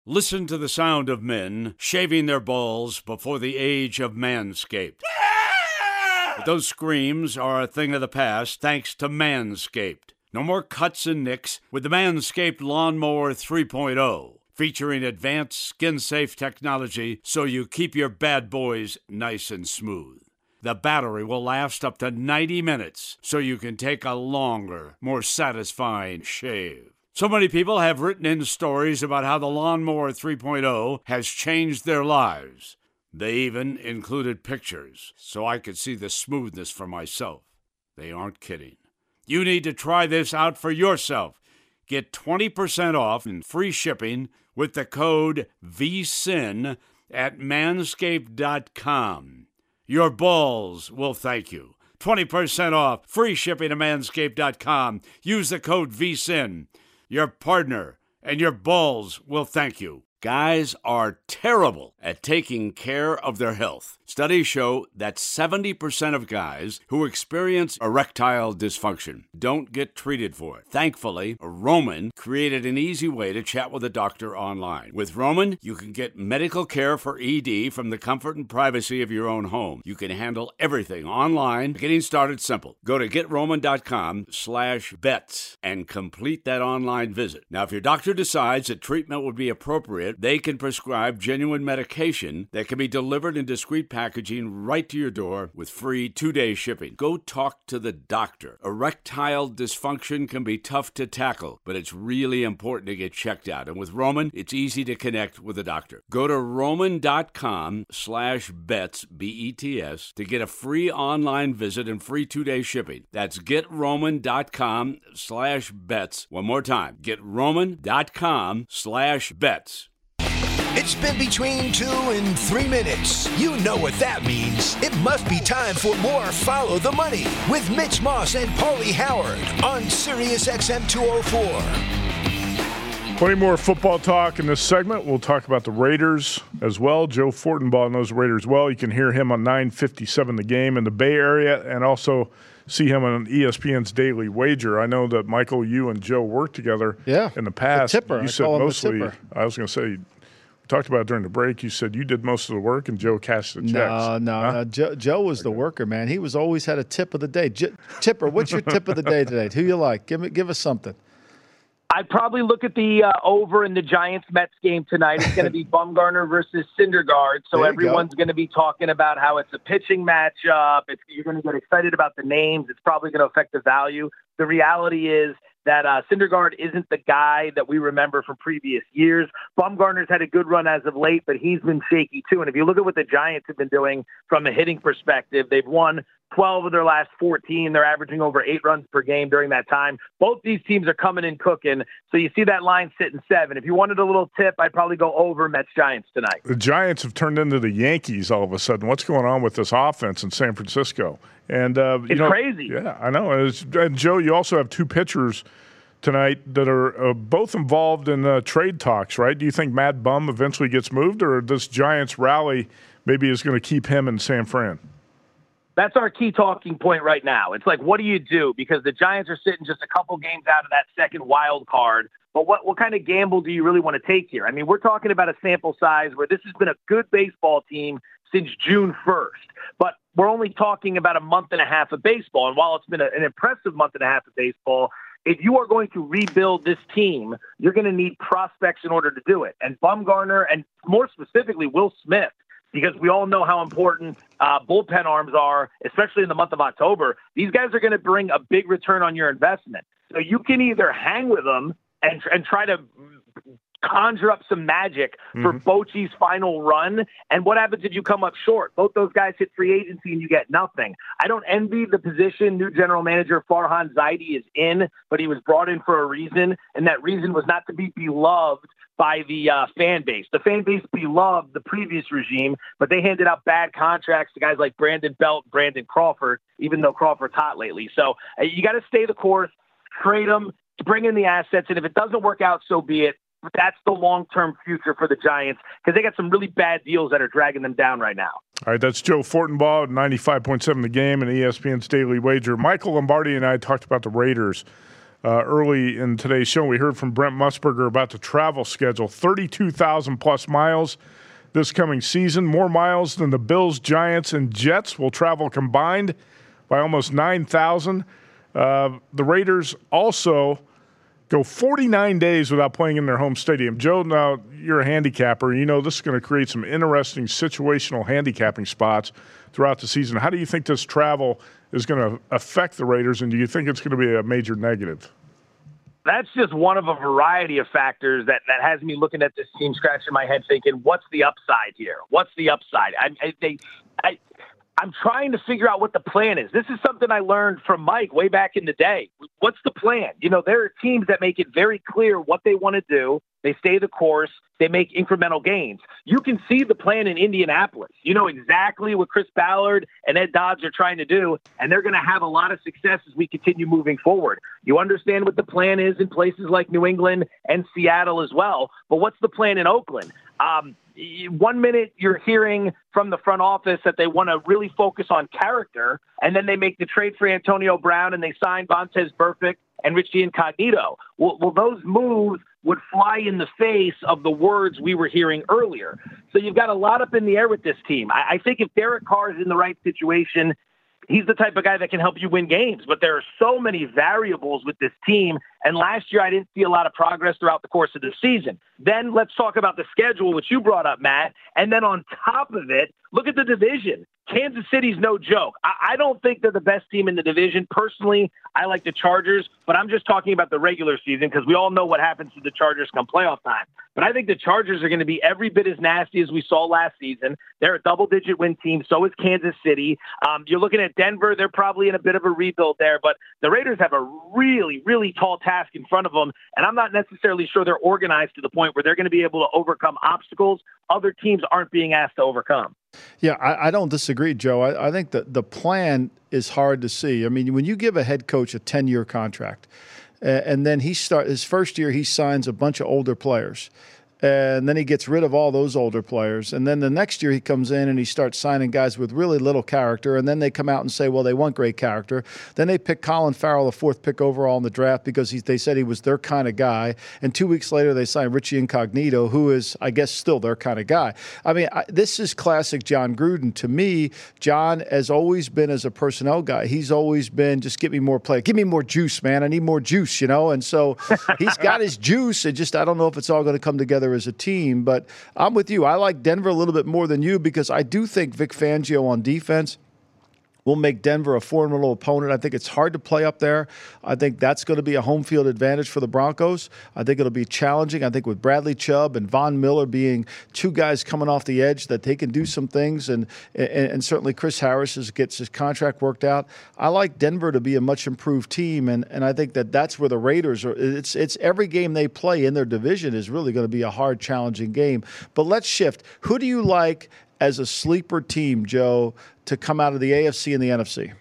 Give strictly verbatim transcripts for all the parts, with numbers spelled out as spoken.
Listen to the sound of men shaving their balls before the age of Manscaped. But those screams are a thing of the past thanks to Manscaped. No more cuts and nicks with the Manscaped Lawnmower three point oh, featuring advanced skin-safe technology so you keep your bad boys nice and smooth. The battery will last up to ninety minutes, so you can take a longer, more satisfying shave. So many people have written in stories about how the Lawnmower three point oh has changed their lives. They even included pictures, so I could see the smoothness for myself. They aren't kidding. You need to try this out for yourself. Get twenty percent off and free shipping with the code V S I N at manscaped dot com. Your balls will thank you. twenty percent off, free shipping at manscaped dot com. Use the code V S I N. Your partner and your balls will thank you. Guys are terrible at taking care of their health. Studies show that seventy percent of guys who experience erectile dysfunction don't get treated for it. Thankfully, Roman created an easy way to chat with a doctor online. With Roman, you can get medical care for E D from the comfort and privacy of your own home. You can handle everything online. Getting started simple. Go to get roman dot com slash bets and complete that online visit. Now, if your doctor decides that treatment would be appropriate, they can prescribe genuine medication that can be delivered in discreet packaging right to your door with free two-day shipping. Go talk to the doctor. Erectile dysfunction can be tough to tackle, but it's really important to get checked out. And with Roman, it's easy to connect with a doctor. Go to roman dot com slash bets, B E T S, to get a free online visit and free two-day shipping. That's get roman dot com slash bets. One more time, get roman dot com slash bets. It's been between two and three minutes. You know what that means. It must be time for more Follow the Money with Mitch Moss and Paulie Howard on Sirius X M two oh four. Plenty more football talk in this segment. We'll talk about the Raiders as well. Joe Fortenbaugh knows the Raiders well. You can hear him on nine fifty-seven The Game in the Bay Area and also see him on E S P N's Daily Wager. I know that, Michael, you and Joe worked together yeah, in the past. The tipper. You I said call him mostly, the tipper. I was going to say, talked about it during the break. You said you did most of the work and Joe cashed the checks. No, no, huh? no. Joe, Joe was okay. the worker, man. He was always had a tip of the day. J- Tipper, what's your tip of the day today? Who you like? Give me, give us something. I'd probably look at the uh, over in the Giants-Mets game tonight. It's going to be Bumgarner versus Syndergaard, so everyone's going to be talking about how it's a pitching matchup. It's, you're going to get excited about the names. It's probably going to affect the value. The reality is that uh, Syndergaard isn't the guy that we remember from previous years. Bumgarner's had a good run as of late, but he's been shaky too. And if you look at what the Giants have been doing from a hitting perspective, they've won twelve of their last fourteen. They're averaging over eight runs per game during that time. Both these teams are coming in cooking. So you see that line sitting seven. If you wanted a little tip, I'd probably go over Mets Giants tonight. The Giants have turned into the Yankees all of a sudden. What's going on with this offense in San Francisco? And uh, you it's know, crazy. Yeah, I know. And, it's, and Joe, you also have two pitchers tonight that are uh, both involved in uh, trade talks, right? Do you think Matt Bum eventually gets moved, or this Giants rally maybe is going to keep him in San Fran? That's our key talking point right now. It's like, what do you do? Because the Giants are sitting just a couple games out of that second wild card. But what, what kind of gamble do you really want to take here? I mean, we're talking about a sample size where this has been a good baseball team since June first. But we're only talking about a month and a half of baseball. And while it's been a, an impressive month and a half of baseball, if you are going to rebuild this team, you're going to need prospects in order to do it. And Bumgarner, and more specifically, Will Smith, because we all know how important uh, bullpen arms are, especially in the month of October. These guys are going to bring a big return on your investment. So you can either hang with them and, and try to conjure up some magic for mm-hmm. Bochy's final run. And what happens if you come up short? Both those guys hit free agency and you get nothing. I don't envy the position new general manager Farhan Zaidi is in, but he was brought in for a reason, and that reason was not to be beloved by the uh, fan base. The fan base beloved the previous regime, but they handed out bad contracts to guys like Brandon Belt, Brandon Crawford, even though Crawford's hot lately. So uh, you got to stay the course, trade them, bring in the assets, and if it doesn't work out, so be it. But that's the long-term future for the Giants because they got some really bad deals that are dragging them down right now. All right, that's Joe Fortenbaugh, ninety-five point seven The Game and E S P N's Daily Wager. Michael Lombardi and I talked about the Raiders Uh, early in today's show, we heard from Brent Musburger about the travel schedule, thirty-two thousand plus miles this coming season, more miles than the Bills, Giants, and Jets will travel combined by almost nine thousand. Uh, the Raiders also go forty-nine days without playing in their home stadium. Joe, now you're a handicapper. You know this is going to create some interesting situational handicapping spots throughout the season. How do you think this travel is going to affect the Raiders, and do you think it's going to be a major negative? That's just one of a variety of factors that, that has me looking at this team, scratching my head, thinking, what's the upside here? What's the upside? I, I, they, I, I'm trying to figure out what the plan is. This is something I learned from Mike way back in the day. What's the plan? You know, there are teams that make it very clear what they want to do. They stay the course. They make incremental gains. You can see the plan in Indianapolis. You know exactly what Chris Ballard and Ed Dodds are trying to do, and they're going to have a lot of success as we continue moving forward. You understand what the plan is in places like New England and Seattle as well, but what's the plan in Oakland? Um, one minute you're hearing from the front office that they want to really focus on character, and then they make the trade for Antonio Brown and they sign Vontaze Burfict and Richie Incognito. Well, well, those moves would fly in the face of the words we were hearing earlier. So you've got a lot up in the air with this team. I, I think if Derek Carr is in the right situation, he's the type of guy that can help you win games. But there are so many variables with this team. And last year, I didn't see a lot of progress throughout the course of the season. Then let's talk about the schedule, which you brought up, Matt. And then on top of it, look at the division. Kansas City's no joke. I, I don't think they're the best team in the division. Personally, I like the Chargers, but I'm just talking about the regular season because we all know what happens to the Chargers come playoff time. But I think the Chargers are going to be every bit as nasty as we saw last season. They're a double-digit win team. So is Kansas City. Um, you're looking at Denver. They're probably in a bit of a rebuild there. But the Raiders have a really, really tall task in front of them, and I'm not necessarily sure they're organized to the point where they're going to be able to overcome obstacles other teams aren't being asked to overcome. Yeah, I, I don't disagree, Joe. I, I think that the plan is hard to see. I mean, when you give a head coach a ten-year contract, uh, and then he start his first year, he signs a bunch of older players, and then he gets rid of all those older players. And then the next year he comes in and he starts signing guys with really little character. And then they come out and say, well, they want great character. Then they pick Colin Farrell, the fourth pick overall in the draft, because he, they said he was their kind of guy. And two weeks later they signed Richie Incognito, who is, I guess, still their kind of guy. I mean, I, this is classic John Gruden. To me, John has always been, as a personnel guy, he's always been, just give me more play. Give me more juice, man. I need more juice, you know? And so he's got his juice. It just, I don't know if it's all going to come together as a team, but I'm with you. I like Denver a little bit more than you because I do think Vic Fangio on defense will make Denver a formidable opponent. I think it's hard to play up there. I think that's going to be a home field advantage for the Broncos. I think it'll be challenging. I think with Bradley Chubb and Von Miller being two guys coming off the edge that they can do some things, and and, and certainly Chris Harris is, gets his contract worked out. I like Denver to be a much improved team, and, and I think that that's where the Raiders are. It's, it's every game they play in their division is really going to be a hard, challenging game. But let's shift. Who do you like as a sleeper team, Joe, to come out of the A F C and the N F C?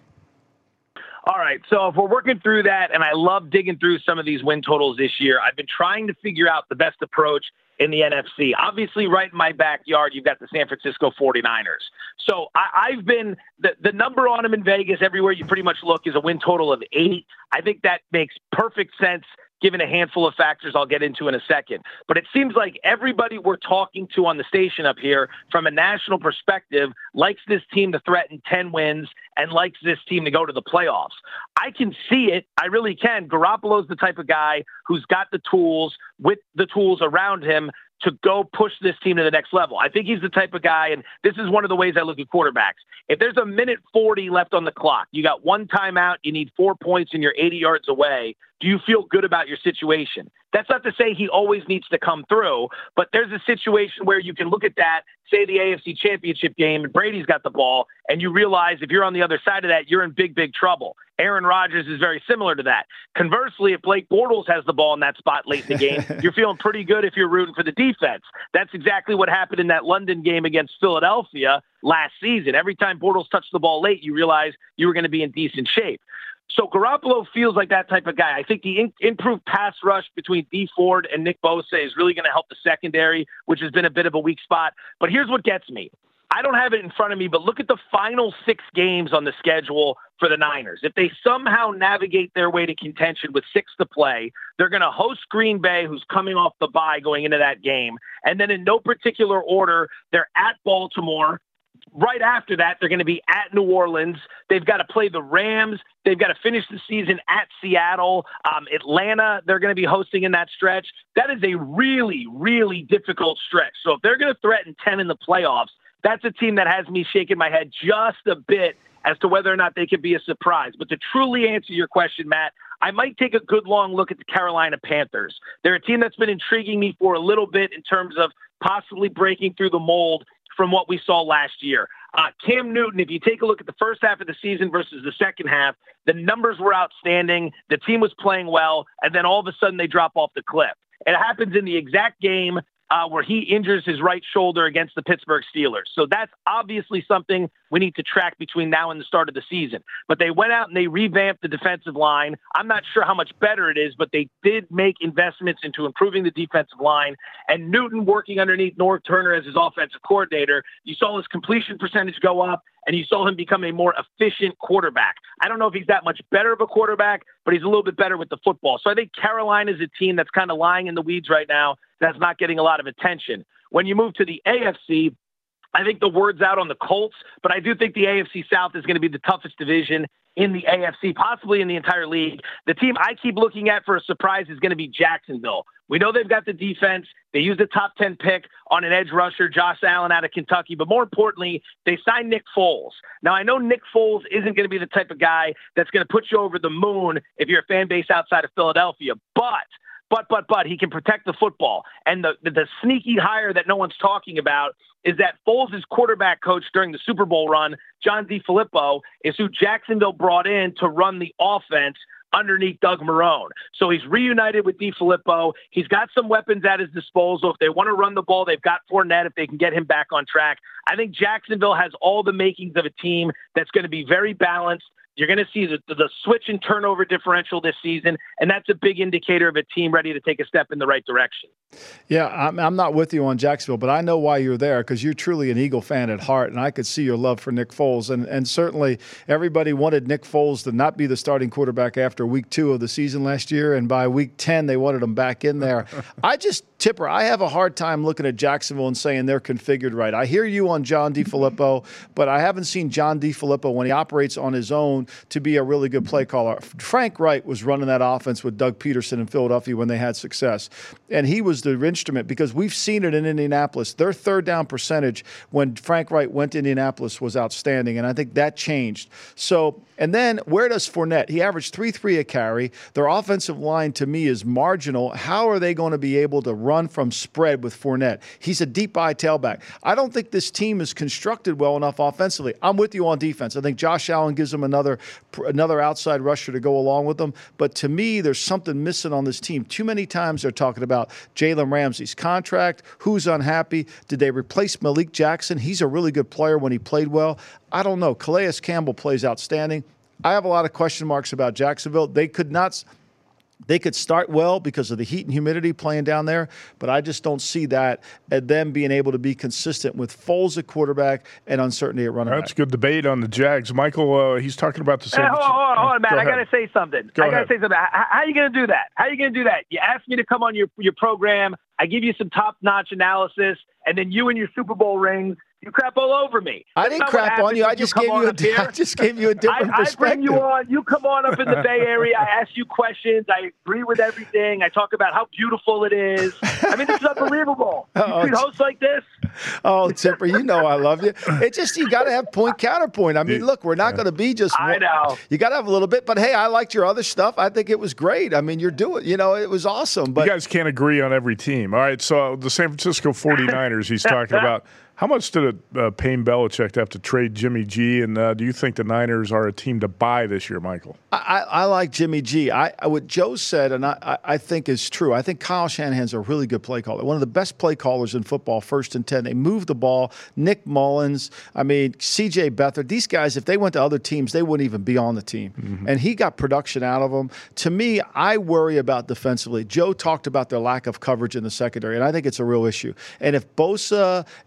All right, so if we're working through that, and I love digging through some of these win totals this year, I've been trying to figure out the best approach in the N F C. Obviously, right in my backyard, you've got the San Francisco forty-niners. So I, I've been, the, the number on them in Vegas, everywhere you pretty much look, is a win total of eight. I think that makes perfect sense given a handful of factors I'll get into in a second. But it seems like everybody we're talking to on the station up here, from a national perspective, likes this team to threaten ten wins and likes this team to go to the playoffs. I can see it. I really can. Garoppolo's the type of guy who's got the tools, with the tools around him, to go push this team to the next level. I think he's the type of guy, and this is one of the ways I look at quarterbacks. If there's a minute forty left on the clock, you got one timeout, you need four points, and you're eighty yards away, do you feel good about your situation? That's not to say he always needs to come through, but there's a situation where you can look at that, say the A F C Championship game, and Brady's got the ball, and you realize if you're on the other side of that, you're in big, big trouble. Aaron Rodgers is very similar to that. Conversely, if Blake Bortles has the ball in that spot late in the game, you're feeling pretty good if you're rooting for the defense. That's exactly what happened in that London game against Philadelphia last season. Every time Bortles touched the ball late, you realize you were going to be in decent shape. So Garoppolo feels like that type of guy. I think the in- improved pass rush between Dee Ford and Nick Bosa is really going to help the secondary, which has been a bit of a weak spot. But here's what gets me. I don't have it in front of me, but look at the final six games on the schedule for the Niners. If they somehow navigate their way to contention with six to play, they're going to host Green Bay, who's coming off the bye going into that game. And then in no particular order, they're at Baltimore. Right after that, they're going to be at New Orleans. They've got to play the Rams. They've got to finish the season at Seattle. Um, Atlanta, they're going to be hosting in that stretch. That is a really, really difficult stretch. So if they're going to threaten ten in the playoffs, that's a team that has me shaking my head just a bit as to whether or not they could be a surprise. But to truly answer your question, Matt, I might take a good long look at the Carolina Panthers. They're a team that's been intriguing me for a little bit in terms of possibly breaking through the mold from what we saw last year. Uh, Cam Newton, if you take a look at the first half of the season versus the second half, the numbers were outstanding. The team was playing well, and then all of a sudden they drop off the cliff. It happens in the exact game Uh, where he injures his right shoulder against the Pittsburgh Steelers. So that's obviously something we need to track between now and the start of the season. But they went out and they revamped the defensive line. I'm not sure how much better it is, but they did make investments into improving the defensive line. And Newton working underneath Norv Turner as his offensive coordinator, you saw his completion percentage go up, and you saw him become a more efficient quarterback. I don't know if he's that much better of a quarterback, but he's a little bit better with the football. So I think Carolina is a team that's kind of lying in the weeds right now, that's not getting a lot of attention. When you move to the A F C, I think the word's out on the Colts, but I do think the A F C South is going to be the toughest division in the A F C, possibly in the entire league. The team I keep looking at for a surprise is going to be Jacksonville. We know they've got the defense. They used a top ten pick on an edge rusher, Josh Allen out of Kentucky. But more importantly, they signed Nick Foles. Now, I know Nick Foles isn't going to be the type of guy that's going to put you over the moon if you're a fan base outside of Philadelphia. But But, but, but he can protect the football. And the, the, the sneaky hire that no one's talking about is that Foles' quarterback coach during the Super Bowl run, John DeFilippo, is who Jacksonville brought in to run the offense underneath Doug Marrone. So he's reunited with DeFilippo. He's got some weapons at his disposal. If they want to run the ball, they've got Fournette if they can get him back on track. I think Jacksonville has all the makings of a team that's going to be very balanced. You're going to see the, the switch and turnover differential this season, and that's a big indicator of a team ready to take a step in the right direction. Yeah, I'm, I'm not with you on Jacksonville, but I know why you're there because you're truly an Eagle fan at heart, and I could see your love for Nick Foles. And, and certainly everybody wanted Nick Foles to not be the starting quarterback after week two of the season last year, and by week ten they wanted him back in there. I just, Tipper, I have a hard time looking at Jacksonville and saying they're configured right. I hear you on John DeFilippo, but I haven't seen John DeFilippo when he operates on his own to be a really good play caller. Frank Wright was running that offense with Doug Peterson in Philadelphia when they had success, and he was the instrument because we've seen it in Indianapolis. Their third down percentage when Frank Wright went to Indianapolis was outstanding, and I think that changed. So, and then where does Fournette? He averaged three three a carry. Their offensive line, to me, is marginal. How are they going to be able to run from spread with Fournette? He's a deep eye tailback. I don't think this team is constructed well enough offensively. I'm with you on defense. I think Josh Allen gives them another another outside rusher to go along with them. But to me, there's something missing on this team. Too many times they're talking about Jalen Ramsey's contract, who's unhappy. Did they replace Malik Jackson? He's a really good player when he played well. I don't know. Calais Campbell plays outstanding. I have a lot of question marks about Jacksonville. They could not – they could start well because of the heat and humidity playing down there, but I just don't see that at them being able to be consistent with Foles at quarterback and uncertainty at running back. That's good debate on the Jags. Michael, uh, he's talking about the same. Hey, hold on, hold on, hold on, Matt. Go I got to say something. Go I got ahead. to say something. How, how are you going to do that? How are you going to do that? You ask me to come on your your program. I give you some top-notch analysis, and then you and your Super Bowl rings, you crap all over me. I That's didn't not crap what on you. I just you gave come you on up here. a, I just gave you a different I, I perspective. bring you on. You come on up in the Bay Area. I ask you questions. I agree with everything. I talk about how beautiful it is. I mean, this is unbelievable. You Oh, treat hosts like this? Oh, Tipper, you know I love you. It's just you got to have point counterpoint. I mean, look, we're not going to be just. I know. You got to have a little bit, but hey, I liked your other stuff. I think it was great. I mean, you're doing. You know, it was awesome. But you guys can't agree on every team. All right, so the San Francisco forty-niners, he's talking about. How much did it uh, pay Belichick to have to trade Jimmy G? And uh, do you think the Niners are a team to buy this year, Michael? I, I like Jimmy G. I, I what Joe said, and I, I think is true. I think Kyle Shanahan's a really good play caller. One of the best play callers in football, first and ten. They move the ball. Nick Mullins, I mean, C J Beathard. These guys, if they went to other teams, they wouldn't even be on the team. Mm-hmm. And he got production out of them. To me, I worry about defensively. Joe talked about their lack of coverage in the secondary, and I think it's a real issue. And if Bosa and if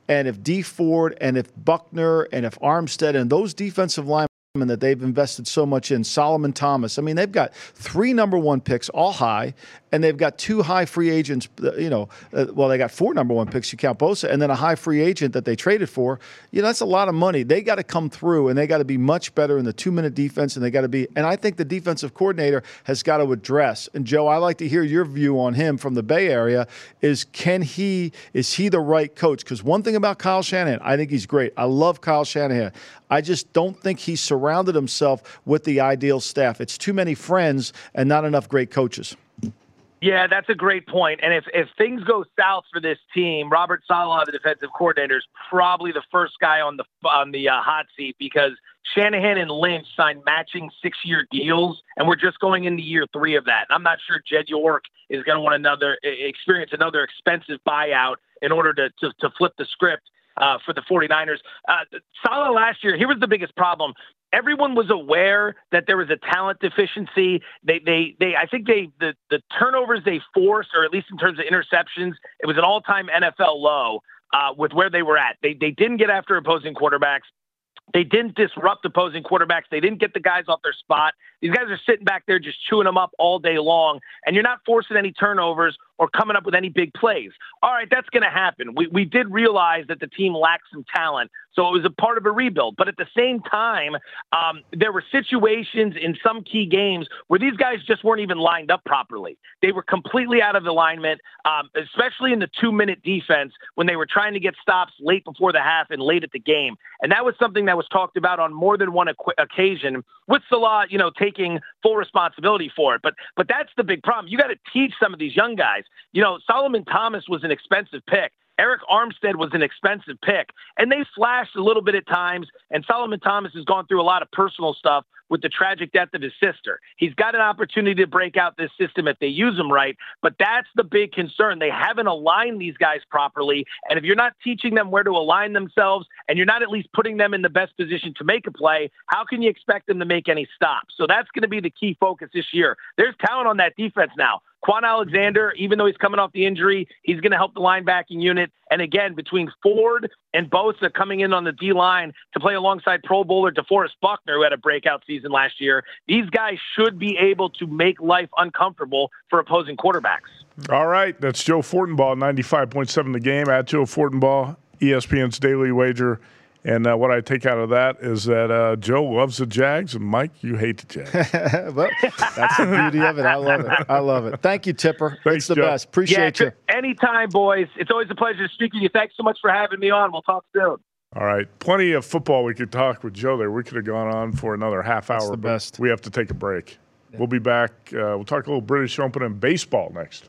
Dee Ford and if Buckner and if Armstead and those defensive linemen that they've invested so much in, Solomon Thomas. I mean, they've got three number one picks, all high, and they've got two high free agents, you know, uh, well, they got four number one picks, you count Bosa, and then a high free agent that they traded for. You know, that's a lot of money. They got to come through, and they got to be much better in the two-minute defense, and they got to be – and I think the defensive coordinator has got to address. And, Joe, I like to hear your view on him from the Bay Area is can he – is he the right coach? Because one thing about Kyle Shanahan, I think he's great. I love Kyle Shanahan. I just don't think he's surrounded himself with the ideal staff. It's too many friends and not enough great coaches. Yeah, that's a great point. And if, if things go south for this team, Robert Saleh, the defensive coordinator, is probably the first guy on the on the uh, hot seat because Shanahan and Lynch signed matching six-year deals, and we're just going into year three of that. And I'm not sure Jed York is going to want another experience another expensive buyout in order to to, to flip the script. Uh, for the 49ers. Uh, Saleh last year, here was the biggest problem. Everyone was aware that there was a talent deficiency. They, they, they. I think they, the, the turnovers they forced, or at least in terms of interceptions, it was an all-time N F L low uh, with where they were at. They, they didn't get after opposing quarterbacks. They didn't disrupt opposing quarterbacks. They didn't get the guys off their spot. These guys are sitting back there just chewing them up all day long, and you're not forcing any turnovers or coming up with any big plays. All right, that's going to happen. We we did realize that the team lacked some talent, so it was a part of a rebuild. But at the same time, um, there were situations in some key games where these guys just weren't even lined up properly. They were completely out of alignment, um, especially in the two-minute defense when they were trying to get stops late before the half and late at the game. And that was something that was talked about on more than one qu- occasion with Saleh, you know, taking full responsibility for it. But but that's the big problem. You got to teach some of these young guys. You know, Solomon Thomas was an expensive pick. Eric Armstead was an expensive pick, and they flashed a little bit at times, and Solomon Thomas has gone through a lot of personal stuff with the tragic death of his sister. He's got an opportunity to break out this system if they use him right, but that's the big concern. They haven't aligned these guys properly, and if you're not teaching them where to align themselves, and you're not at least putting them in the best position to make a play, how can you expect them to make any stops? So that's going to be the key focus this year. There's talent on that defense now. Quan Alexander, even though he's coming off the injury, he's going to help the linebacking unit. And again, between Ford and Bosa coming in on the D-line to play alongside Pro Bowler DeForest Buckner, who had a breakout season last year, these guys should be able to make life uncomfortable for opposing quarterbacks. All right, that's Joe Fortenbaugh, ninety-five point seven The Game, at Joe Fortenbaugh, E S P N's Daily Wager. And uh, what I take out of that is that uh, Joe loves the Jags, and Mike, you hate the Jags. Well, that's the beauty of it. I love it. I love it. Thank you, Tipper. Thanks, it's the Joe. best. Appreciate yeah, you. Anytime, boys. It's always a pleasure to speak with you. Thanks so much for having me on. We'll talk soon. All right. Plenty of football we could talk with Joe there. We could have gone on for another half hour. That's the but best. We have to take a break. Yeah. We'll be back. Uh, we'll talk a little British Open and baseball next.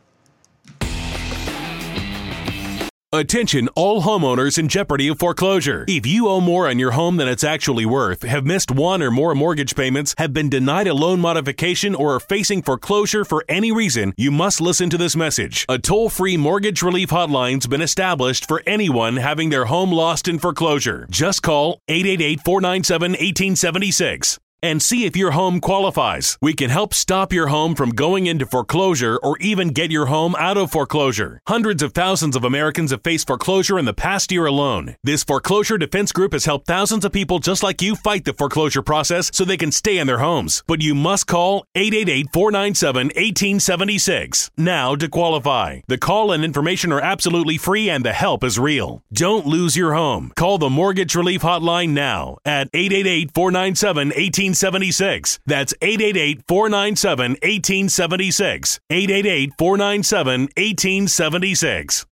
Attention all homeowners in jeopardy of foreclosure. If you owe more on your home than it's actually worth, have missed one or more mortgage payments, have been denied a loan modification, or are facing foreclosure for any reason, you must listen to this message. A toll-free mortgage relief hotline's been established for anyone having their home lost in foreclosure. Just call eight eight eight, four nine seven, one eight seven six. And see if your home qualifies. We can help stop your home from going into foreclosure or even get your home out of foreclosure. Hundreds of thousands of Americans have faced foreclosure in the past year alone. This foreclosure defense group has helped thousands of people just like you fight the foreclosure process so they can stay in their homes. But you must call eight eight eight, four nine seven, one eight seven six now to qualify. The call and information are absolutely free and the help is real. Don't lose your home. Call the Mortgage Relief Hotline now at eight eight eight, four nine seven, one eight seven six. That's eight eight eight, four nine seven, one eight seven six. eight eight eight, four nine seven, one eight seven six.